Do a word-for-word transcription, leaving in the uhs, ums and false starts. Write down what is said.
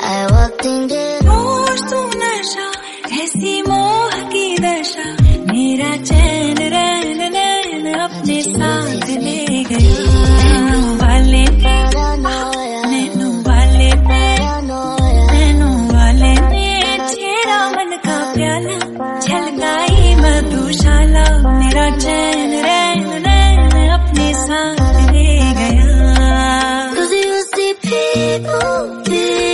I walked into होश तू नशा, ऐसी मोह की दशा, मेरा चैन